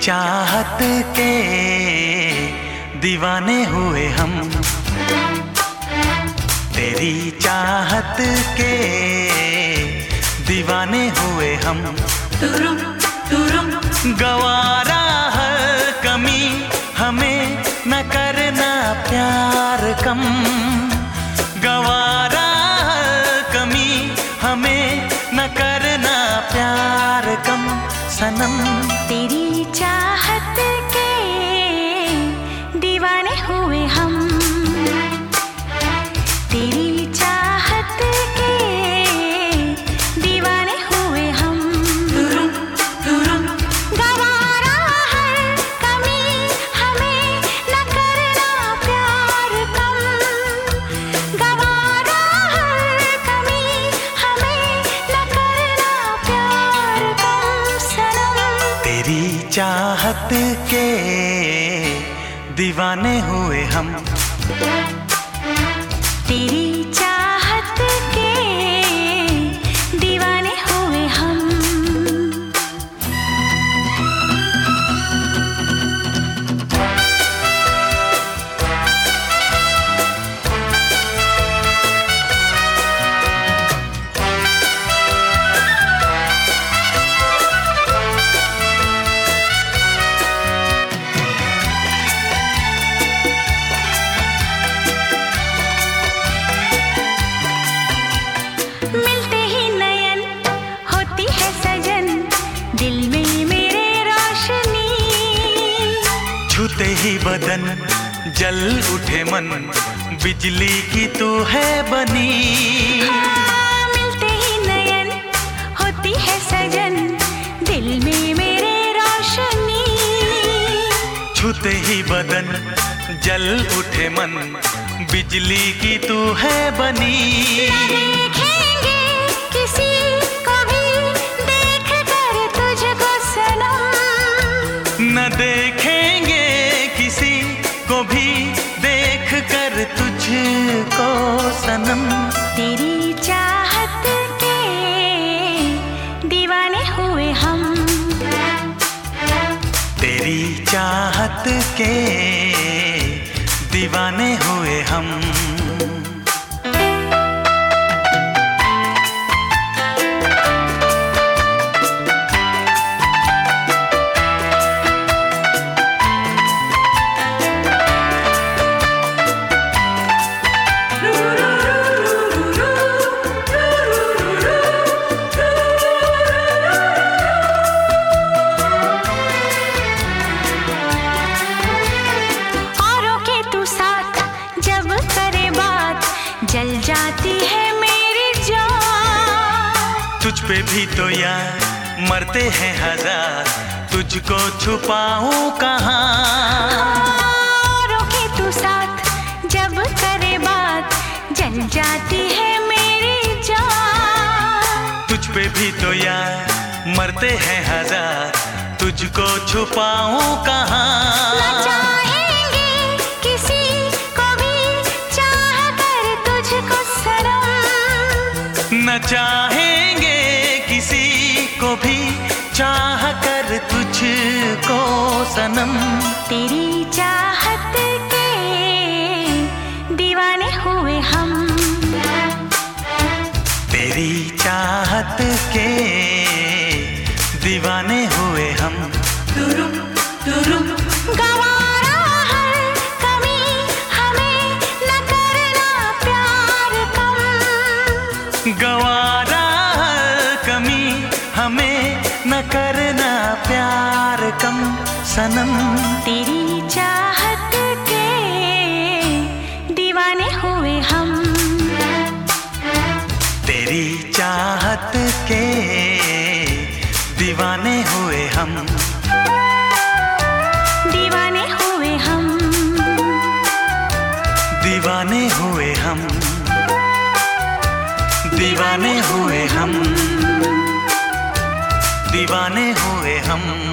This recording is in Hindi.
चाहत के दीवाने हुए हम, तेरी चाहत के दीवाने हुए हम। गवारा हर कमी हमें न करना प्यार कम, गवारा हर कमी हमें न करना प्यार कम सनम। तेरी चाहत के दीवाने हुए हम, तेरी चाहत के दीवाने हुए हम। गवारा हर कमी हमें न करना प्यार कम, गवारा हर कमी हमें न करना प्यार कम सनम। तेरी चाहत के दीवाने हुए हम, तेरी चाहत के दीवाने हुए हम। मिलते ही नयन होती है सजन, दिल में मेरे रोशनी। छूते ही बदन जल उठे मन, बिजली की तू है बनी। मिलते ही नयन होती है सजन, दिल में मेरे रोशनी। छूते ही बदन जल उठे मन, बिजली की तू है बनी। देखेंगे किसी को भी देख कर तुझको सनम, न देखेंगे किसी को भी देख कर तुझको सनम। तेरी चाहत के दीवाने हुए हम, तेरी चाहत के दीवाने हुए हम। जल जाती है मेरी जान, तुझ पे भी तो यार मरते हैं हजार, तुझको छुपाऊं कहाँ। औरों के तू साथ जब करे बात, जल जाती है मेरी जान। तुझ पे भी तो यार मरते हैं हजार, तुझको छुपाऊं कहाँ। न चाहेंगे किसी को भी चाह कर तुझको सनम, न चाहेंगे किसी को भी चाह कर तुझको सनम। तेरी चाहत के दीवाने हुए हम, तेरी चाहत के दीवाने हुए हम। गवारा हर कमी हमें न करना प्यार कम, गवारा हर कमी हमें न करना प्यार कम सनम। तेरी चाहत के दीवाने हुए हम, तेरी चाहत के दीवाने हुए हम। दीवाने हुए हम, दीवाने हुए हम, दीवाने हुए हम, दीवाने हुए हम।